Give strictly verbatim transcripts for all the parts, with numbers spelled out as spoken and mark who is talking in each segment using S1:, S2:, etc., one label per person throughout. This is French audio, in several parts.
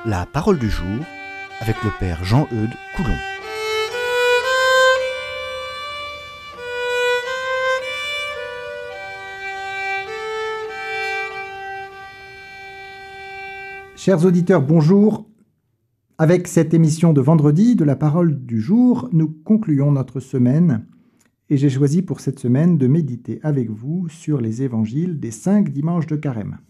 S1: La parole du jour avec le Père Jean-Eudes Coulon.
S2: Chers auditeurs, bonjour. Avec cette émission de vendredi de la parole du jour, nous concluons notre semaine et j'ai choisi pour cette semaine de méditer avec vous sur les évangiles des cinq dimanches de Carême.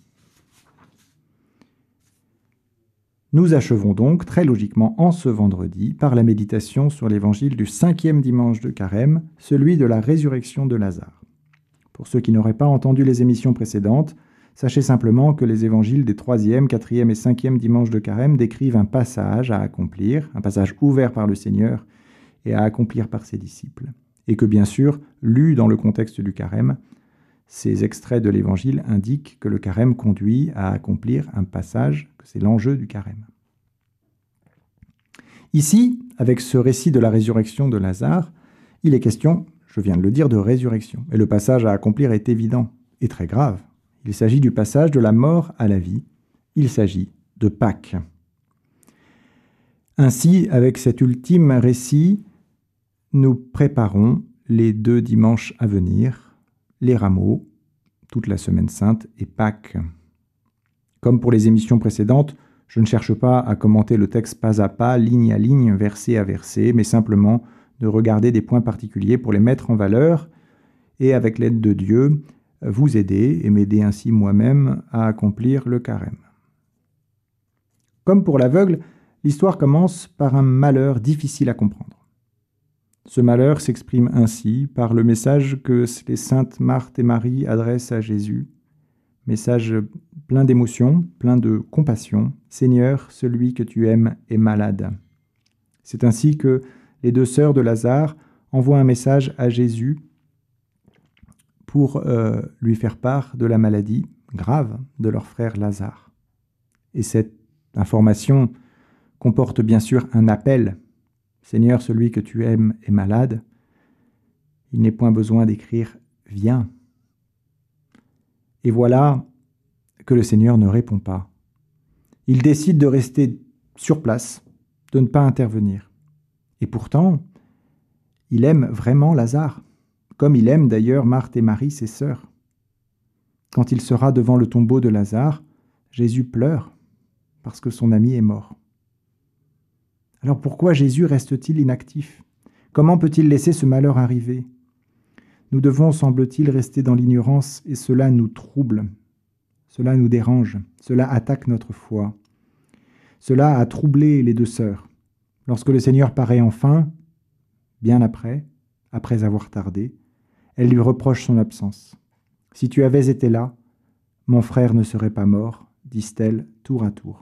S2: Nous achevons donc très logiquement en ce vendredi par la méditation sur l'évangile du cinquième dimanche de Carême, celui de la résurrection de Lazare. Pour ceux qui n'auraient pas entendu les émissions précédentes, sachez simplement que les évangiles des troisième, quatrième et cinquième dimanches de Carême décrivent un passage à accomplir, un passage ouvert par le Seigneur et à accomplir par ses disciples. Et que bien sûr, lu dans le contexte du Carême, ces extraits de l'Évangile indiquent que le Carême conduit à accomplir un passage, que c'est l'enjeu du Carême. Ici, avec ce récit de la résurrection de Lazare, il est question, je viens de le dire, de résurrection. Et le passage à accomplir est évident et très grave. Il s'agit du passage de la mort à la vie. Il s'agit de Pâques. Ainsi, avec cet ultime récit, nous préparons les deux dimanches à venir, les rameaux, toute la semaine sainte et Pâques. Comme pour les émissions précédentes, je ne cherche pas à commenter le texte pas à pas, ligne à ligne, verset à verset, mais simplement de regarder des points particuliers pour les mettre en valeur et, avec l'aide de Dieu, vous aider et m'aider ainsi moi-même à accomplir le Carême. Comme pour l'aveugle, l'histoire commence par un malheur difficile à comprendre. Ce malheur s'exprime ainsi par le message que les saintes Marthe et Marie adressent à Jésus. Message plein d'émotion, plein de compassion. « Seigneur, celui que tu aimes est malade. » C'est ainsi que les deux sœurs de Lazare envoient un message à Jésus pour euh, lui faire part de la maladie grave de leur frère Lazare. Et cette information comporte bien sûr un appel. « Seigneur, celui que tu aimes est malade. » Il n'est point besoin d'écrire « Viens ». Et voilà que le Seigneur ne répond pas. Il décide de rester sur place, de ne pas intervenir. Et pourtant, il aime vraiment Lazare, comme il aime d'ailleurs Marthe et Marie, ses sœurs. Quand il sera devant le tombeau de Lazare, Jésus pleure parce que son ami est mort. Alors pourquoi Jésus reste-t-il inactif? Comment peut-il laisser ce malheur arriver? Nous devons, semble-t-il, rester dans l'ignorance et cela nous trouble, cela nous dérange, cela attaque notre foi. Cela a troublé les deux sœurs. Lorsque le Seigneur paraît enfin, bien après, après avoir tardé, elles lui reprochent son absence. « Si tu avais été là, mon frère ne serait pas mort », disent-elles tour à tour.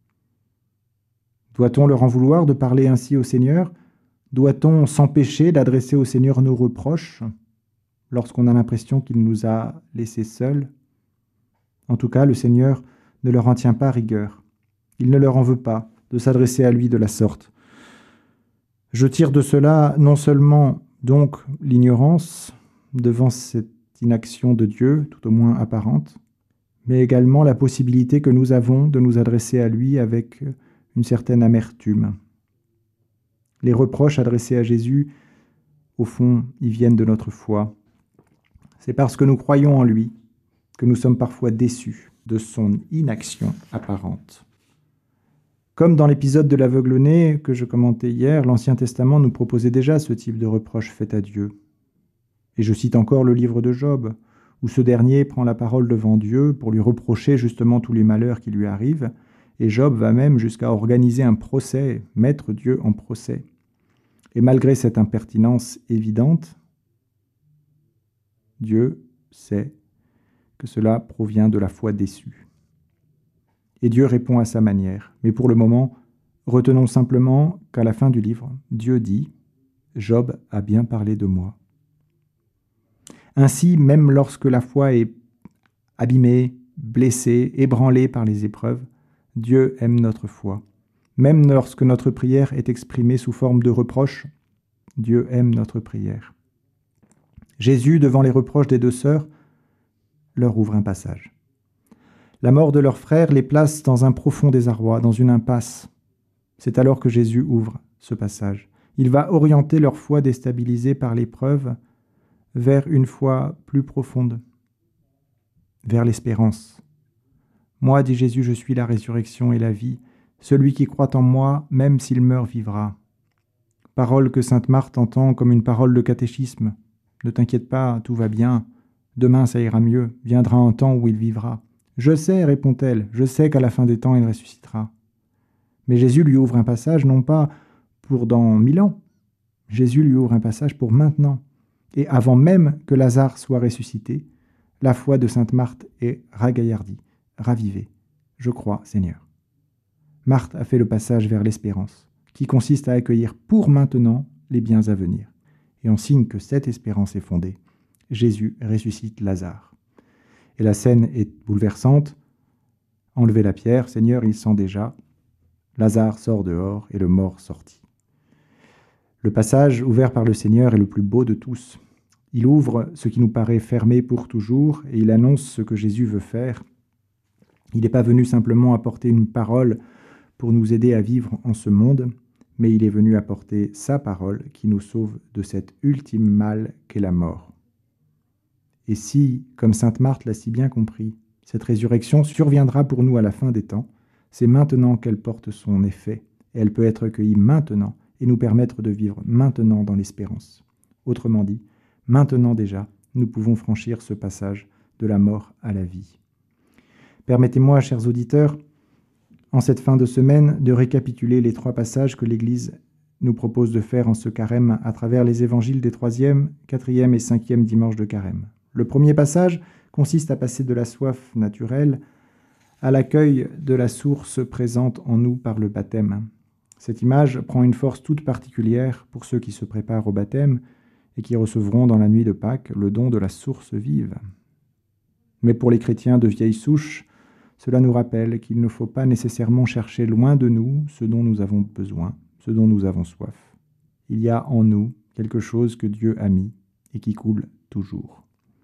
S2: Doit-on leur en vouloir de parler ainsi au Seigneur? Doit-on s'empêcher d'adresser au Seigneur nos reproches lorsqu'on a l'impression qu'il nous a laissés seuls? En tout cas, le Seigneur ne leur en tient pas rigueur. Il ne leur en veut pas de s'adresser à lui de la sorte. Je tire de cela non seulement donc l'ignorance devant cette inaction de Dieu, tout au moins apparente, mais également la possibilité que nous avons de nous adresser à lui avec une certaine amertume. Les reproches adressés à Jésus, au fond, ils viennent de notre foi. C'est parce que nous croyons en lui que nous sommes parfois déçus de son inaction apparente. Comme dans l'épisode de l'aveugle-né que je commentais hier, l'Ancien Testament nous proposait déjà ce type de reproche fait à Dieu. Et je cite encore le livre de Job, où ce dernier prend la parole devant Dieu pour lui reprocher justement tous les malheurs qui lui arrivent, et Job va même jusqu'à organiser un procès, mettre Dieu en procès. Et malgré cette impertinence évidente, Dieu sait que cela provient de la foi déçue. Et Dieu répond à sa manière. Mais pour le moment, retenons simplement qu'à la fin du livre, Dieu dit « Job a bien parlé de moi ». Ainsi, même lorsque la foi est abîmée, blessée, ébranlée par les épreuves, Dieu aime notre foi. Même lorsque notre prière est exprimée sous forme de reproche, Dieu aime notre prière. Jésus, devant les reproches des deux sœurs, leur ouvre un passage. La mort de leurs frères les place dans un profond désarroi, dans une impasse. C'est alors que Jésus ouvre ce passage. Il va orienter leur foi déstabilisée par l'épreuve vers une foi plus profonde, vers l'espérance. Moi, dit Jésus, je suis la résurrection et la vie. Celui qui croit en moi, même s'il meurt, vivra. Parole que sainte Marthe entend comme une parole de catéchisme. Ne t'inquiète pas, tout va bien. Demain, ça ira mieux. Viendra un temps où il vivra. Je sais, répond-elle, je sais qu'à la fin des temps, il ressuscitera. Mais Jésus lui ouvre un passage, non pas pour dans mille ans. Jésus lui ouvre un passage pour maintenant. Et avant même que Lazare soit ressuscité, la foi de sainte Marthe est ragaillardie, ravivée. Je crois, Seigneur. Marthe a fait le passage vers l'espérance, qui consiste à accueillir pour maintenant les biens à venir. Et en signe que cette espérance est fondée, Jésus ressuscite Lazare. Et la scène est bouleversante. Enlevez la pierre, Seigneur, il sent déjà. Lazare sort dehors et le mort sortit. Le passage ouvert par le Seigneur est le plus beau de tous. Il ouvre ce qui nous paraît fermé pour toujours et il annonce ce que Jésus veut faire. Il n'est pas venu simplement apporter une parole pour nous aider à vivre en ce monde, mais il est venu apporter sa parole qui nous sauve de cet ultime mal qu'est la mort. Et si, comme sainte Marthe l'a si bien compris, cette résurrection surviendra pour nous à la fin des temps, c'est maintenant qu'elle porte son effet, et elle peut être accueillie maintenant et nous permettre de vivre maintenant dans l'espérance. Autrement dit, maintenant déjà, nous pouvons franchir ce passage de la mort à la vie. Permettez-moi, chers auditeurs, en cette fin de semaine, de récapituler les trois passages que l'Église nous propose de faire en ce carême à travers les évangiles des troisième, quatrième et cinquième dimanche de carême. Le premier passage consiste à passer de la soif naturelle à l'accueil de la source présente en nous par le baptême. Cette image prend une force toute particulière pour ceux qui se préparent au baptême et qui recevront dans la nuit de Pâques le don de la source vive. Mais pour les chrétiens de vieille souche, cela nous rappelle qu'il ne faut pas nécessairement chercher loin de nous ce dont nous avons besoin, ce dont nous avons soif. Il y a en nous quelque chose que Dieu a mis et qui coule toujours.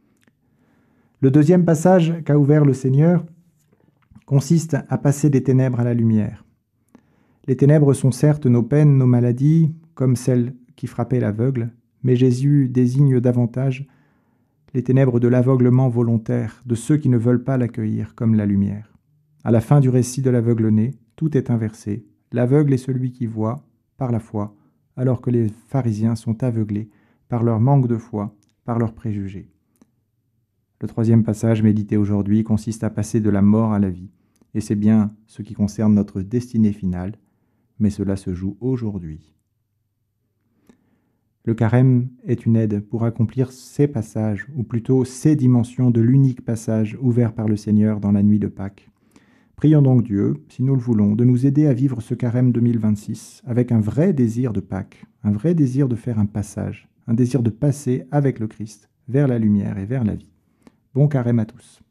S2: Le deuxième passage qu'a ouvert le Seigneur consiste à passer des ténèbres à la lumière. Les ténèbres sont certes nos peines, nos maladies, comme celles qui frappaient l'aveugle, mais Jésus désigne davantage les ténèbres de l'aveuglement volontaire, de ceux qui ne veulent pas l'accueillir comme la lumière. À la fin du récit de l'aveugle-né, tout est inversé. L'aveugle est celui qui voit par la foi, alors que les pharisiens sont aveuglés par leur manque de foi, par leurs préjugés. Le troisième passage médité aujourd'hui consiste à passer de la mort à la vie, et c'est bien ce qui concerne notre destinée finale, mais cela se joue aujourd'hui. Le carême est une aide pour accomplir ces passages, ou plutôt ces dimensions de l'unique passage ouvert par le Seigneur dans la nuit de Pâques. Prions donc Dieu, si nous le voulons, de nous aider à vivre ce carême deux mille vingt-six avec un vrai désir de Pâques, un vrai désir de faire un passage, un désir de passer avec le Christ vers la lumière et vers la vie. Bon carême à tous.